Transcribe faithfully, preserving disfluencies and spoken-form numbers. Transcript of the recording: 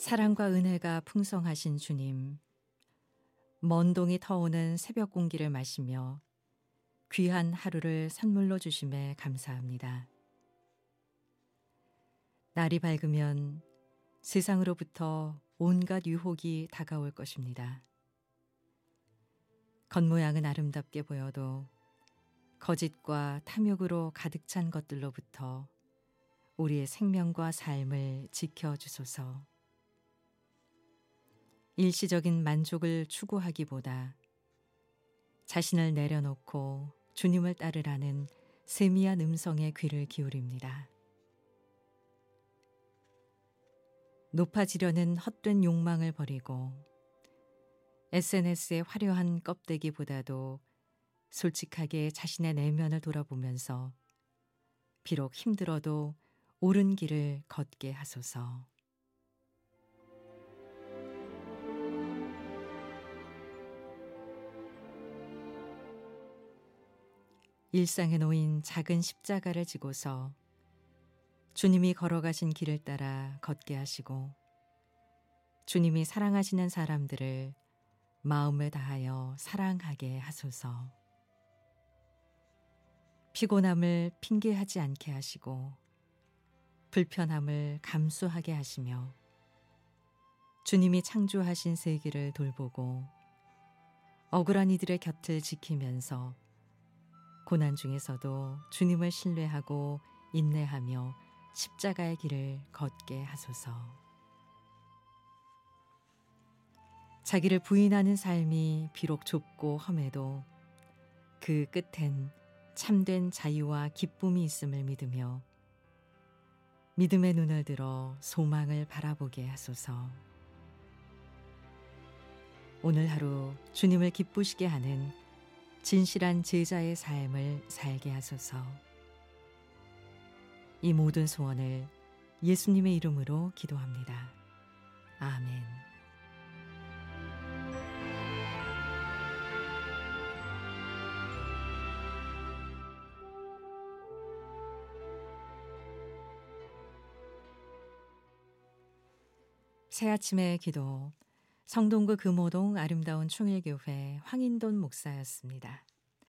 사랑과 은혜가 풍성하신 주님, 먼 동이 터오는 새벽 공기를 마시며 귀한 하루를 선물로 주심에 감사합니다. 날이 밝으면 세상으로부터 온갖 유혹이 다가올 것입니다. 겉모양은 아름답게 보여도 거짓과 탐욕으로 가득 찬 것들로부터 우리의 생명과 삶을 지켜주소서. 일시적인 만족을 추구하기보다 자신을 내려놓고 주님을 따르라는 세미한 음성에 귀를 기울입니다. 높아지려는 헛된 욕망을 버리고 에스엔에스의 화려한 껍데기보다도 솔직하게 자신의 내면을 돌아보면서 비록 힘들어도 옳은 길을 걷게 하소서. 일상에 놓인 작은 십자가를 지고서 주님이 걸어가신 길을 따라 걷게 하시고 주님이 사랑하시는 사람들을 마음을 다하여 사랑하게 하소서. 피곤함을 핑계하지 않게 하시고 불편함을 감수하게 하시며 주님이 창조하신 세계를 돌보고 억울한 이들의 곁을 지키면서 고난 중에서도 주님을 신뢰하고 인내하며 십자가의 길을 걷게 하소서. 자기를 부인하는 삶이 비록 좁고 험해도 그 끝엔 참된 자유와 기쁨이 있음을 믿으며 믿음의 눈을 들어 소망을 바라보게 하소서. 오늘 하루 주님을 기쁘시게 하는 진실한 제자의 삶을 살게 하소서. 이 모든 소원을 예수님의 이름으로 기도합니다. 아멘. 새아침의 기도, 성동구 금호동 아름다운 충일교회 황인돈 목사였습니다.